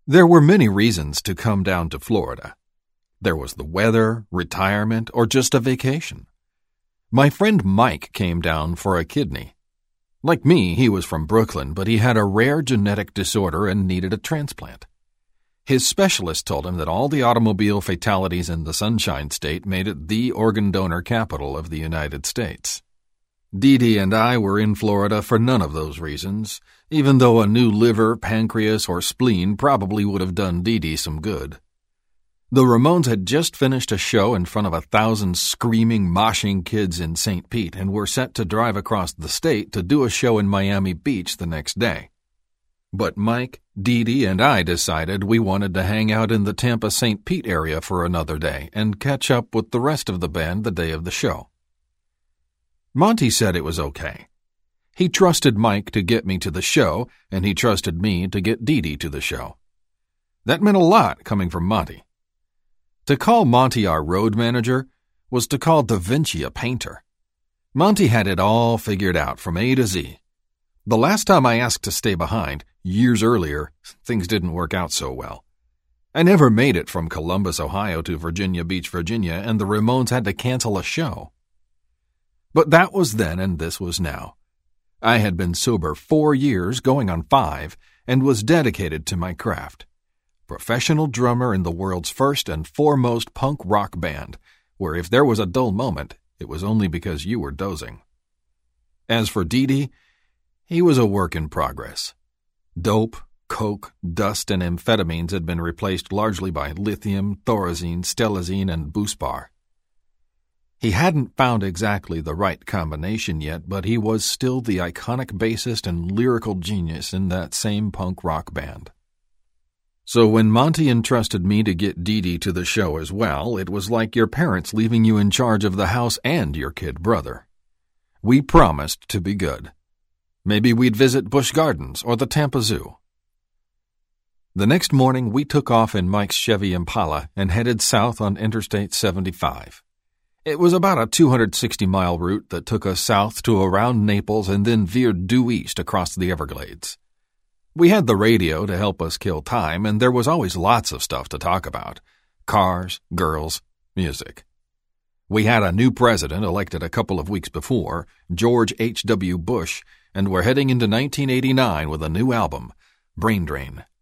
There were many reasons to come down to Florida. There was the weather, retirement, or just a vacation. My friend Mike came down for a kidney. Like me, he was from Brooklyn, but he had a rare genetic disorder and needed a transplant. His specialist told him that all the automobile fatalities in the Sunshine State made it the organ donor capital of the United States. Dee Dee and I were in Florida for none of those reasons, even though a new liver, pancreas, or spleen probably would have done Dee Dee some good. The Ramones had just finished a show in front of 1,000 screaming, moshing kids in St. Pete and were set to drive across the state to do a show in Miami Beach the next day. But Mike, Dee Dee, and I decided we wanted to hang out in the Tampa-St. Pete area for another day and catch up with the rest of the band the day of the show. Monty said it was okay. He trusted Mike to get me to the show, and he trusted me to get Dee Dee to the show. That meant a lot coming from Monty. To call Monty our road manager was to call Da Vinci a painter. Monty had it all figured out from A to Z. The last time I asked to stay behind, years earlier, things didn't work out so well. I never made it from Columbus, Ohio to Virginia Beach, Virginia, and the Ramones had to cancel a show. But that was then and this was now. I had been sober 4 years, going on 5, and was dedicated to my craft. Professional drummer in the world's first and foremost punk rock band, where if there was a dull moment, it was only because you were dozing. As for Dee Dee, he was a work in progress. Dope, coke, dust, and amphetamines had been replaced largely by lithium, thorazine, stelazine, and Buspar. He hadn't found exactly the right combination yet, but he was still the iconic bassist and lyrical genius in that same punk rock band. So when Monty entrusted me to get Dee Dee to the show as well, it was like your parents leaving you in charge of the house and your kid brother. We promised to be good. Maybe we'd visit Busch Gardens or the Tampa Zoo. The next morning, we took off in Mike's Chevy Impala and headed south on Interstate 75. It was about a 260-mile route that took us south to around Naples and then veered due east across the Everglades. We had the radio to help us kill time, and there was always lots of stuff to talk about. Cars, girls, music. We had a new president elected a couple of weeks before, George H.W. Bush, and we're heading into 1989 with a new album, Brain Drain.